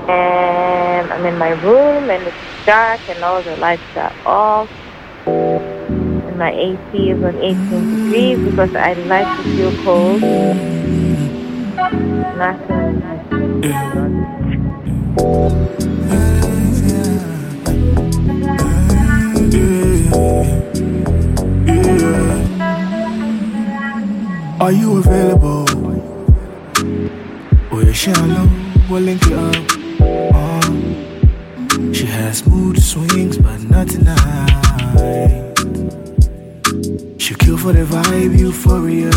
And I'm in my room and it's dark and all the lights are off. And my AC is on 18 degrees because I like to feel cold. Nothing. Are you available? We're shallow, we'll link it up. She has smooth swings, but not tonight. She kill for the vibe, euphoria.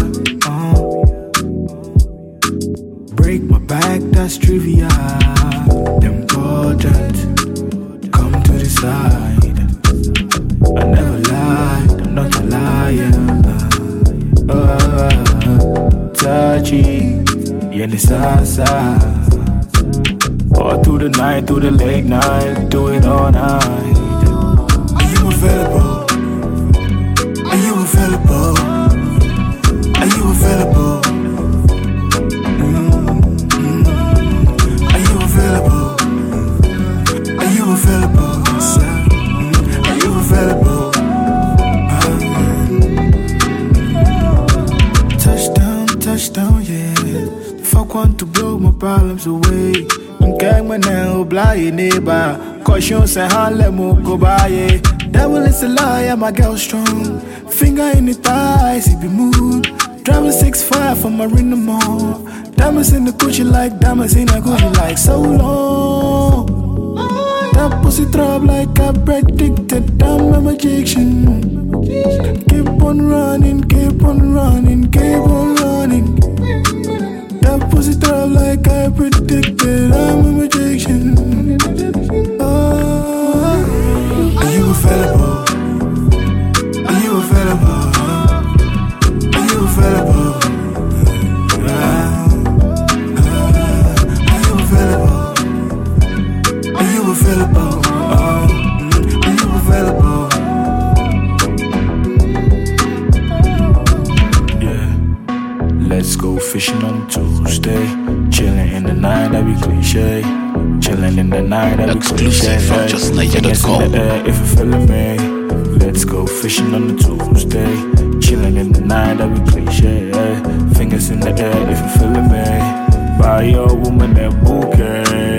Break my back, that's trivia. Important, come to the side. I never lied, I'm not a liar. Touchy, yeah, the salsa. All through the night, through the late night, do it all night. Are you available? Are you available? Are you available? Are you available? Are you available? Are you available? Touchdown, yeah. Fuck want to blow my problems away. Gang man now, blind neighbor. Caution say let me go by, yeah. Devil is a liar, my girl strong. Finger in the thighs, it be mood. Driving 6'5" from Marina Mall. Diamonds in the Gucci like diamonds in a Gucci like so long. That pussy throb like I predicted, I'm a magician. Keep on running, keep on running, keep on running. That pussy throb like I predicted, I'm a magician. Are you available? Are you available? Are you available? Are you available? Are you available? Are you available? Yeah. Let's go fishing on Tuesday. Chilling in the night, that be cliche. Chilling in the night, that be cliche. Exclusive from justniger.com. If you're feeling me, let's go fishing on the Tuesday. Chilling in the night, that be cliche. Fingers in the air if you're feeling me. Buy your woman that bouquet.